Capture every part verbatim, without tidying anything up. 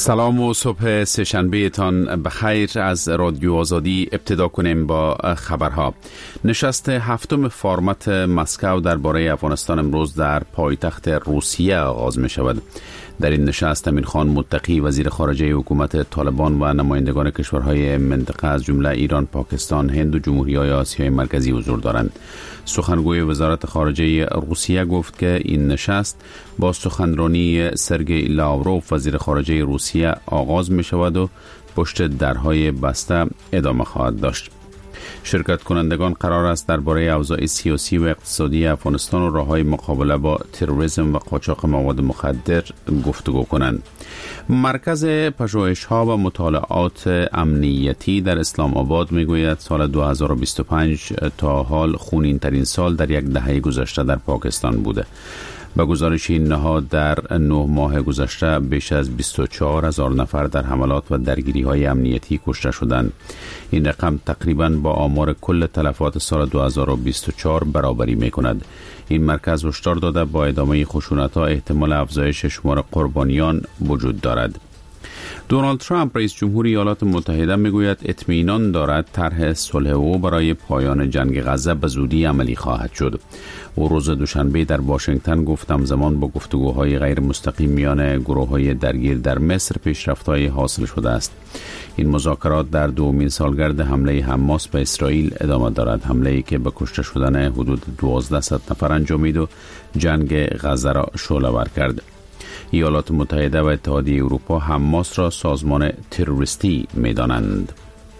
سلام و صبح سه‌شنبه تان بخیر. از رادیو آزادی ابتدا کنیم با خبرها. نشست هفتم فرمت مسکو درباره افغانستان امروز در پایتخت روسیه آغاز می شود. در این نشست امین خان متقی وزیر خارجه حکومت طالبان و نمایندگان کشورهای منطقه از جمله ایران، پاکستان، هند و جمهوری‌های آسیای مرکزی حضور دارند. سخنگوی وزارت خارجه روسیه گفت که این نشست با سخنرانی سرگئی لاوروف وزیر خارجه روسیه آغاز می شود و پشت درهای بسته ادامه خواهد داشت. شرکت کنندگان قرار است درباره اوضاع سیاسی و اقتصادی افغانستان و راه‌های مقابله با تروریسم و قاچاق مواد مخدر گفتگو کنند. مرکز پژوهش‌ها و مطالعات امنیتی در اسلام آباد می‌گوید سال دو هزار و بیست و پنج تا حال خونین‌ترین سال در یک دهه گذشته در پاکستان بوده. با گزارش این نهاد در نه ماه گذشته بیش از بیست و چهار هزار نفر در حملات و درگیری‌های امنیتی کشته شدند. این رقم تقریباً با آمار کل تلفات سال دو هزار و بیست و چهار برابری می‌کند. این مرکز هشدار داده با ادامه خشونت‌ها احتمال افزایش شمار قربانیان وجود دارد. دونالد ترامپ رئیس جمهور ایالات متحده میگوید اطمینان دارد طرح صلح او برای پایان جنگ غزه به زودی عملی خواهد شد. او روز دوشنبه در واشنگتن گفت همزمان با گفتگوهای غیر مستقیم میان گروه‌های درگیر در مصر پیشرفت‌های حاصل شده است. این مذاکرات در دومین سالگرد حمله حماس به اسرائیل ادامه دارد، حمله‌ای که به کشته شدن حدود دوازده نفر انجامید و جنگ غزه را شعله‌ور کرد. ایالات متحده و اتحادیه اروپا حماس را سازمان تروریستی می‌دانند.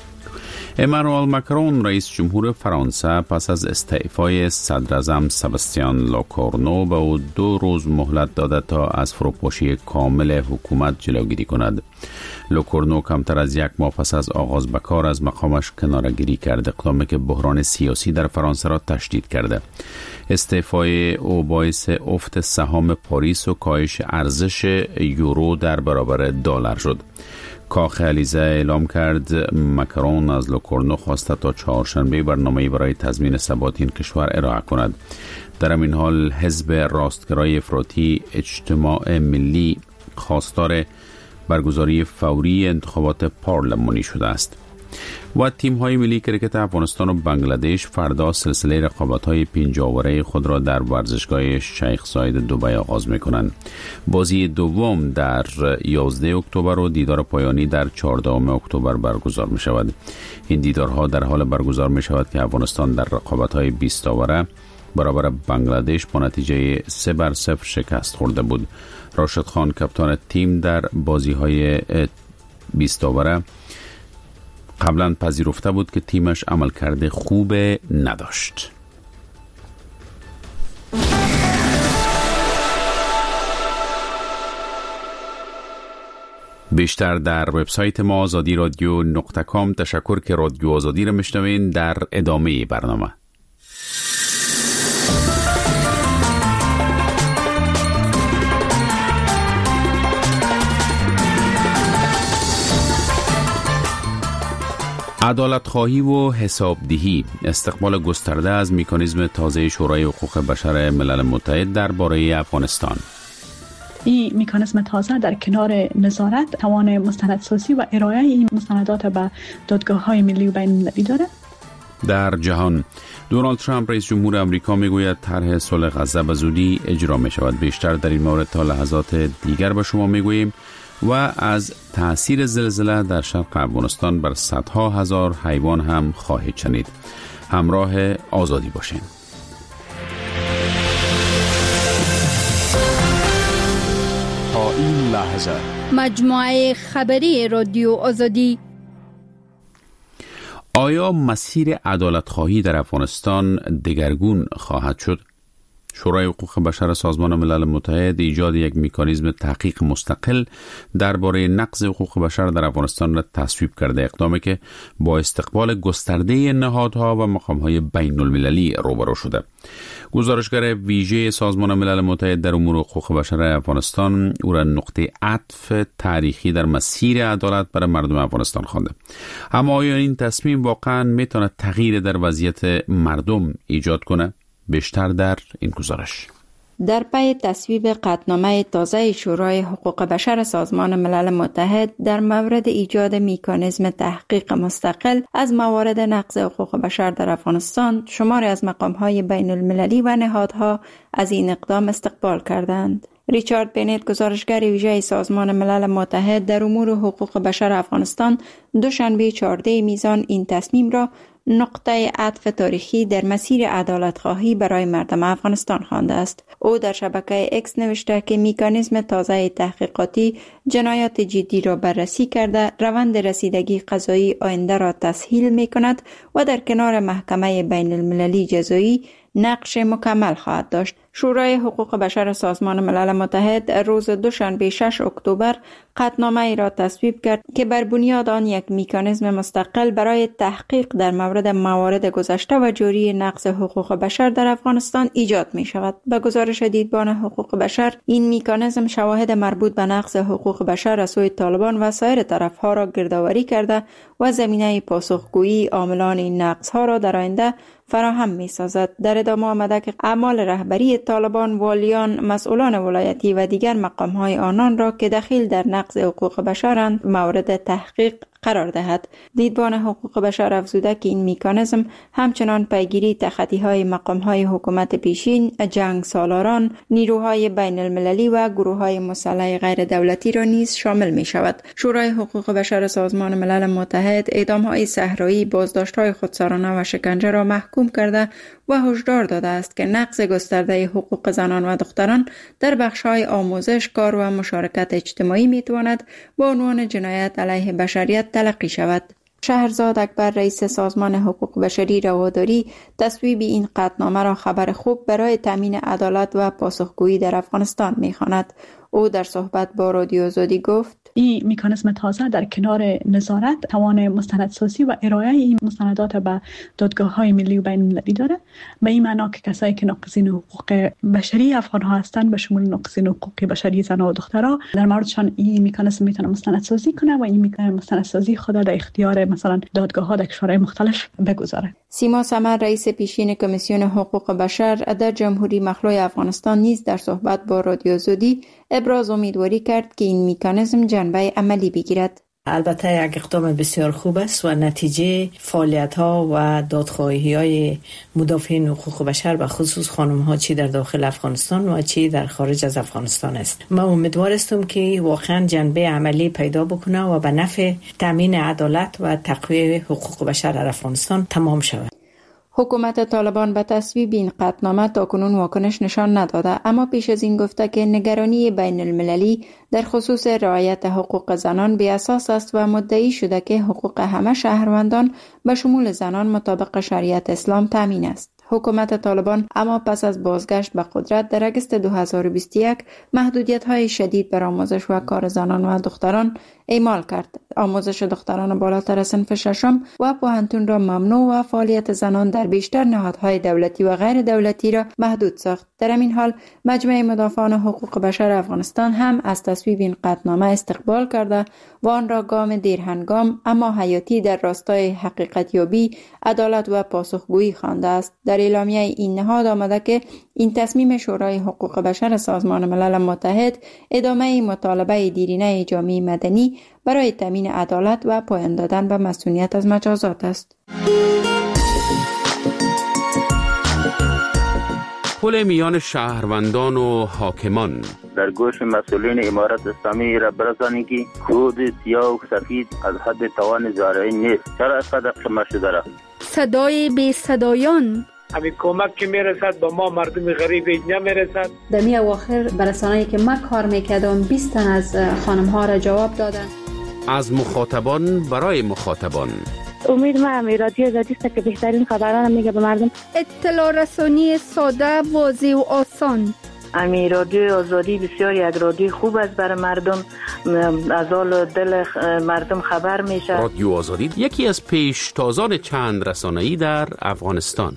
امانوئل ماکرون رئیس جمهور فرانسه پس از استعفای صدر اعظم سباستیان لوکورنو به او دو روز مهلت داده تا از فروپاشی کامل حکومت جلوگیری کند. لوکورنو کمتر از یک ماه پس از آغاز به کار از مقامش کناره‌گیری کرد، اقدامی که بحران سیاسی در فرانسه را تشدید کرده. استعفای او باعث افت سهام پاریس و کاهش ارزش یورو در برابر دلار شد. کاخ الیزه اعلام کرد ماکرون از لوکورنو خواسته تا چهارشنبه برنامه‌ای برای تضمین ثبات این کشور ارائه کند. در این حال حزب راستگرای افراطی اجتماع ملی خواستار برگزاری فوری انتخابات پارلمانی شده است. و تیم‌های ملی کرکت افغانستان و بنگلادش فردا سلسله رقابت‌های پنجاوره خود را در ورزشگاه شیخ زاید دبی آغاز می‌کنند. بازی دوم در یازده اکتبر و دیدار پایانی در چهاردهم اکتبر برگزار می‌شود. این دیدارها در حال برگزار می‌شود که افغانستان در رقابت‌های بیست اوره برابر بنگلادش با نتیجه سه بر صفر شکست خورده بود. راشد خان کاپیتان تیم در بازی‌های بیست اوره قبلا پذیرفته بود که تیمش عملکرد خوب نداشت. بیشتر در وبسایت ما آزادی رادیو نقطه کام. تشکر که رادیو آزادی را میشنوین. در ادامه برنامه عدالت خواهی و حسابدهی، استقبال گسترده از مکانیزم تازه شورای حقوق بشر ملل متحد درباره افغانستان. این مکانیزم تازه در کنار نظارت توان مستندسازی و ارائه این مستندات به دادگاه‌های ملی و بین‌المللی دارد. در جهان، دونالد ترامپ رئیس جمهور آمریکا میگوید طرح صلح غزه به زودی اجرا می شود. بیشتر در این مورد تا لحظات دیگر به شما میگوییم و از تأثیر زلزله در شرق افغانستان بر صدها هزار حیوان هم خواهید شنید. همراه آزادی باشین. تا این لحظه مجموعه خبری رادیو آزادی. آیا مسیر عدالت خواهی در افغانستان دگرگون خواهد شد؟ شورای حقوق بشر سازمان ملل متحد ایجاد یک مکانیزم تحقیق مستقل درباره نقض حقوق بشر در افغانستان را تصویب کرده، اقدامی که با استقبال گسترده نهادها و مقام‌های بین‌المللی روبرو شده. گزارشگر ویژه سازمان ملل متحد در امور حقوق بشر افغانستان او را نقطه عطف تاریخی در مسیر عدالت برای مردم افغانستان خوانده. اما آیا این تصمیم واقعاً میتواند تغییر در وضعیت مردم ایجاد کنه؟ بیشتر در این گزارش. در پی تصویب قطعنامه تازه شورای حقوق بشر سازمان ملل متحد در مورد ایجاد مکانیزم تحقیق مستقل از موارد نقض حقوق بشر در افغانستان، شماری از مقام‌های بین المللی و نهادها از این اقدام استقبال کردند. ریچارد بنت، گزارشگر ویژه سازمان ملل متحد در امور حقوق بشر افغانستان، دوشنبه چهاردهم میزان این تصمیم را نقطه عطف تاریخی در مسیر عدالت خواهی برای مردم افغانستان خوانده است. او در شبکه اکس نوشته که مکانیزم تازه تحقیقاتی جنایات جدی را بررسی کرده، روند رسیدگی قضایی آینده را تسهیل می کند و در کنار محکمه بین المللی جزایی نقش مکمل خواهد داشت. شورای حقوق بشر سازمان ملل متحد روز دوشنبه ششم اکتبر قطعنامه ای را تصویب کرد که بر بنیاد آن یک مکانیزم مستقل برای تحقیق در مورد موارد گذشته و جاری نقض حقوق بشر در افغانستان ایجاد می شود. به گزارش دیدبان حقوق بشر، این مکانیزم شواهد مربوط به نقض حقوق بشر از سوی طالبان و سایر طرفها را گردآوری کرده و زمینه پاسخگویی عاملان این نقضها را در آینده فراهم می سازد. در ادامه آمده که اعمال رهبری طالبان، والیان، مسئولان ولایتی و دیگر مقام‌های آنان را که دخیل در نقض حقوق بشرند مورد تحقیق قرار دهد. دیدبان حقوق بشر افزوده که این مکانیزم همچنان پیگیری تخطی‌های مقام‌های حکومت پیشین، جنگ سالاران، نیروهای بین المللی و گروه‌های مسلح غیر دولتی را نیز شامل می شود. شورای حقوق بشر سازمان ملل متحد اعدام‌های صحرایی، بازداشت‌های خودسرانه و شکنجه را محکوم کرده و هشدار داده است که نقض گسترده حقوق زنان و دختران در بخش‌های آموزش، کار و مشارکت اجتماعی می‌تواند با عنوان جنایت علیه بشریت تلقی شود. شهرزاد اکبر، رئیس سازمان حقوق بشری رواداری، تصویب این قطعنامه را خبر خوب برای تامین عدالت و پاسخگویی در افغانستان می‌خواند. او در صحبت با رادیو آزادی گفت: این مکانیزم تازه در کنار نظارت توان مستندسازی و ارائه این مستندات به دادگاه‌های ملی و بین المللی داره. به این معنا که کسایی که ناقضین حقوق بشری افغان ها هستند، به شمول ناقضین حقوق بشری زنان و دخترها، در موردشان این مکانیزم میتونه مستندسازی کنه و این مستندسازی خود در اختیار مثلا دادگاه‌ها در کشورهای مختلف بگذاره. سیما سمر، رئیس پیشین کمیسیون حقوق بشر در جمهوری مخلوع افغانستان، نیز در صحبت با رادیو آزادی ابراز امیدواری کرد که این مکانیزم جنبه عملی بگیرد. البته یک اقدام بسیار خوب است و نتیجه فعالیت‌ها و دادخواهی‌های مدافعین حقوق بشر و خصوص خانم‌ها چی در داخل افغانستان و چی در خارج از افغانستان است. من امیدوار هستم که واقعا جنبه عملی پیدا بکنه و به نفع تامین عدالت و تقویت حقوق بشر در افغانستان تمام شود. حکومت طالبان به تصویب این قطعنامه تاکنون واکنش نشان نداده، اما پیش از این گفته که نگرانی بین المللی در خصوص رعایت حقوق زنان بی اساس است و مدعی شده که حقوق همه شهروندان به شمول زنان مطابق شریعت اسلام تامین است. حکومت طالبان اما پس از بازگشت به قدرت در اگست دو هزار و بیست و یک محدودیت‌های شدید بر آموزش و کار زنان و دختران اعمال کرد. آموزش دختران بالاتر از صنف ششم و پوهنتون را ممنوع و فعالیت زنان در بیشتر نهادهای دولتی و غیر دولتی را محدود ساخت. در این حال مجمع مدافعان حقوق بشر افغانستان هم از تصویب این قطعنامه استقبال کرده و آن را گام دیرهنگام اما حیاتی در راستای حقیقت یابی، عدالت و پاسخگویی خوانده است. در اعلامیه این نهاد آمده که این تصمیم شورای حقوق بشر سازمان ملل متحد ادامه مطالبه دیرینه جامعه مدنی برای تامین عدالت و پایان دادن به مسئولیت از مجازات است. پل میان شهروندان و حاکمان در گوش مسئولین امارت اسلامی را برسانید که کود سیاه و سفید از حد توان زارعی نیست. چرا اینقدر خمه شده را؟ صدای بی صدایان، همین کمک که میرسد به ما مردم غریب اینجا میرسد. در می اواخر برسانه‌ای که ما کار میکردم بیست تن از خانم ها را جواب دادن. از مخاطبان برای مخاطبان. امید ما هم رادیو آزادی است که بهترین خبران میگه به مردم. اطلاع رسانی ساده، واضح و آسان. امی رادیو آزادی بسیار یک رادیو خوب است برای مردم، از حال دل مردم خبر میشه. رادیو آزادی یکی از پیشتازان چند رسانه‌ای در افغانستان.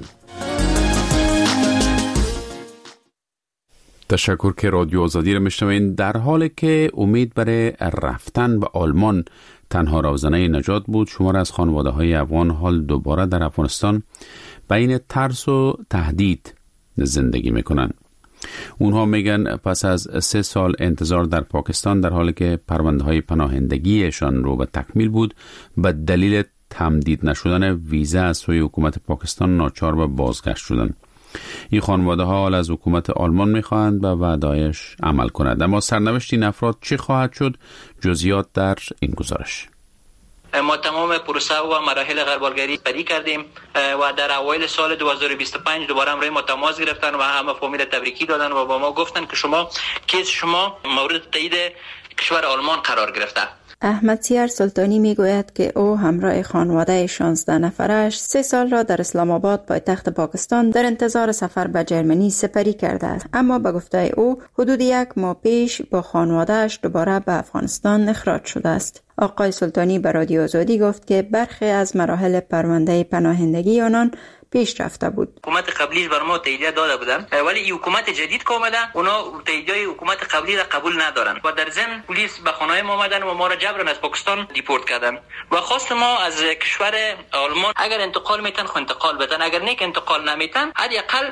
تشکر که رادیو آزادی را میشنوین. در حالی که امید برای رفتن به آلمان تنها راهزنه نجات بود، شمار از خانواده های افغان حال دوباره در افغانستان بین ترس و تهدید زندگی میکنن. اونها میگن پس از سه سال انتظار در پاکستان در حالی که پرونده های پناهندگیشان رو به تکمیل بود، به دلیل تمدید نشدن ویزا از سوی حکومت پاکستان ناچار به بازگشت شدند. این خانواده ها حال از حکومت آلمان میخواهند به وعده‌اش عمل کند. اما سرنوشت این افراد چه خواهد شد؟ جزئیات در این گزارش. ما تمام پروسه و مراحل غربالگری پری کردیم و در اوایل سال دو هزار و بیست و پنج دوباره همراه ما تماس گرفتن و همه فامیل تبریکی دادن و با ما گفتن که شما کیس شما مورد تایید کشور آلمان قرار گرفته. احمد سیار سلطانی میگوید که او همراه خانواده شانزده نفرش سه سال را در اسلام آباد پایتخت پاکستان در انتظار سفر به جرمنی سپری کرده است، اما به گفته او حدود یک ماه پیش با خانوادهش دوباره به افغانستان اخراج شده است. آقای سلطانی به رادیو آزادی گفت که برخی از مراحل پرونده پناهندگی آنان پیش رفته بود. حکومت قبلیش بر ما تاییدیه داده بودن، ولی این حکومت جدید که اومده اونا تاییدیه حکومت قبلی را قبول ندارن و در ضمن پلیس به خانه ما اومدن و ما را جبران از پاکستان دیپورت کردن و خواست ما از کشور آلمان اگر انتقال میتن خو انتقال بدن، اگر نیک انتقال نمیتن حداقل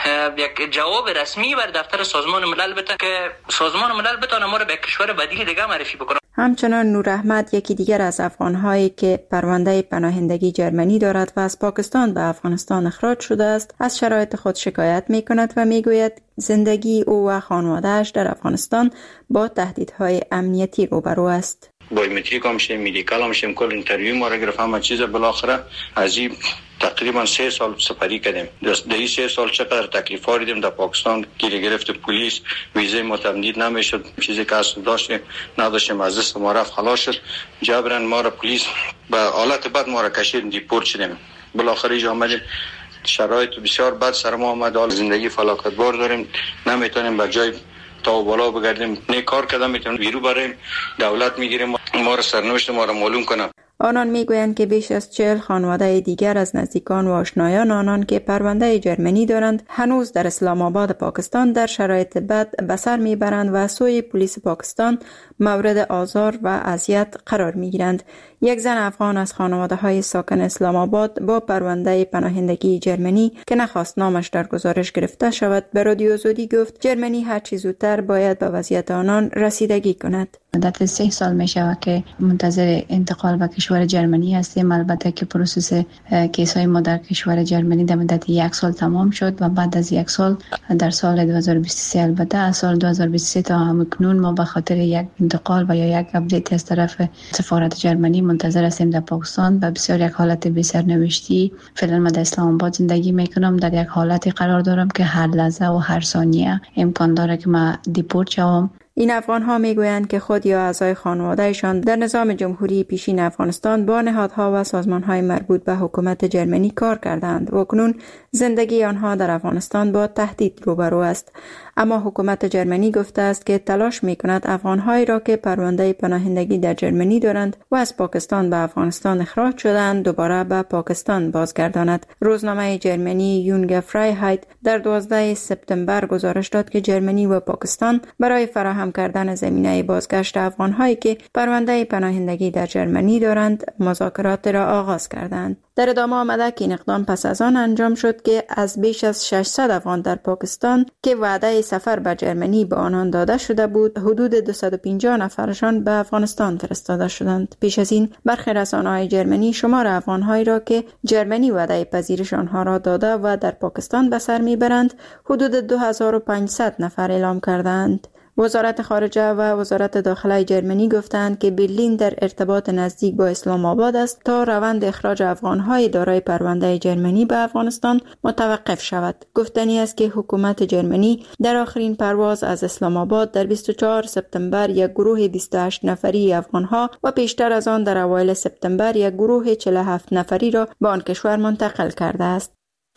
یک جواب رسمی بر دفتر سازمان ملل بدن که سازمان ملل بتونه ما را به کشور بدیل دیگه معرفی بکنه. همچنان نور احمد، یکی دیگر از افغان‌هایی که پرونده پناهندگی جرمنی دارد و از پاکستان به افغانستان اخراج شده است، از شرایط خود شکایت می‌کند و می‌گوید زندگی او و خانواده‌اش در افغانستان با تهدیدهای امنیتی روبرو است. بایومتریک هم شیم، مدیکال هم شیم، کل اینترویو ما را گرفت، همه چیز بالاخره از این تقریبا سه سال سپری کردیم. در این سه سال چقدر تکلیف ها دیدیم در پاکستان، گیری گرفت پلیس، ویزه ما تمدید نمیشد، چیزی که اصلا داشتیم نداشتیم از دست ما رفت، خلاص شد. جبران ما را پلیس به حالت بد ما را کشید، دیپورت شدیم. بالاخره اینجا آمدیم، شرایط بسیار بد سر ما آمد، حال زندگی فلاکت بار داریم، نمیتونیم به جای تا و بالا بگردیم، نه کار کردن میتونیم بیرو بریم، دولت میگیریم ما را سرنوشت ما را معلوم کنم. آنان میگویند که بیش از چهل خانواده دیگر از نزدیکان و آشنایان آنان که پرونده جرمنی دارند هنوز در اسلام آباد پاکستان در شرایط بد به سر میبرند و سوی پلیس پاکستان مورد آزار و اذیت قرار میگیرند. یک زن افغان از خانواده های ساکن اسلام آباد با پرونده پناهندگی جرمنی که نخواست نامش در گزارش گرفته شود به رادیو آزادی گفت جرمنی هر چه زودتر باید به وضعیت آنان رسیدگی کند. مدت سه سال می شود که منتظر انتقال به کشور جرمنی هستیم. البته که پروسس کیس های ما در کشور جرمنی در مدت یک سال تمام شد و بعد از یک سال در سال دو هزار و بیست و سه البته از سال دو هزار و بیست و سه تا همکنون ما به خاطر یک انتقال و یا یک اپدیت از طرف سفارت جرمنی منتظر هستیم در پاکستان. و بسیار یک حالت بی سرنوشتی فعلا من در اسلام آباد زندگی میکنم، در یک حالتی قرار دارم که هر لحظه و هر ثانیه امکان داره که من دیپورت شوم. این افغان ها می گویند که خود یا اعضای خانوادهشان در نظام جمهوری پیشین افغانستان با نهادها و سازمان های مربوط به حکومت جرمنی کار کردند و اکنون زندگی آنها در افغانستان با تهدید روبرو است. اما حکومت جرمنی گفته است که تلاش می کند افغان هایی را که پرونده پناهندگی در جرمنی دارند و از پاکستان به افغانستان اخراج شدند دوباره به پاکستان بازگرداند. روزنامه جرمنی یونگ فرایهایت در دوازده سپتامبر گزارش داد که جرمنی و پاکستان برای فراهم کردن زمینه بازگشت افغان هایی که پرونده پناهندگی در جرمنی دارند مذاکرات را آغاز کردند. در ادامه آمده که این اقدام پس از آن انجام شد که از بیش از ششصد افغان در پاکستان که وعده سفر به جرمنی به آنان داده شده بود حدود دویست و پنجاه نفرشان به افغانستان فرستاده شدند. پیش از این برخی رسانه‌های جرمنی شمار افغان‌هایی را که جرمنی وعده پذیرش آنها را داده و در پاکستان به سر میبرند حدود دو هزار و پانصد نفر اعلام کردند. وزارت خارجه و وزارت داخله جرمنی گفتند که برلین در ارتباط نزدیک با اسلام آباد است تا روند اخراج افغان‌های دارای پرونده جرمنی به افغانستان متوقف شود. گفتنی است که حکومت جرمنی در آخرین پرواز از اسلام آباد در بیست و چهارم سپتامبر یک گروه بیست و هشت نفری افغان‌ها و پیشتر از آن در اوایل سپتامبر یک گروه چهل و هفت نفری را به آن کشور منتقل کرده است.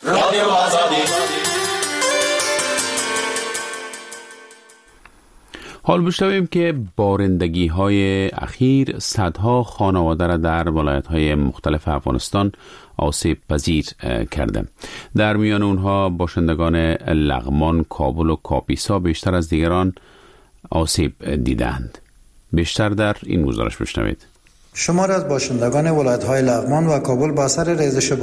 حال بشنویم که بارندگی های اخیر صدها خانواده را در ولایت های مختلف افغانستان آسیب پذیر کرده. در میان اونها باشندگان لغمان، کابل و کاپیسا بیشتر از دیگران آسیب دیدند. بیشتر در این گزارش بشنوید. شمار از باشندگان ولایت‌های لغمان و کابل با اثر ریزش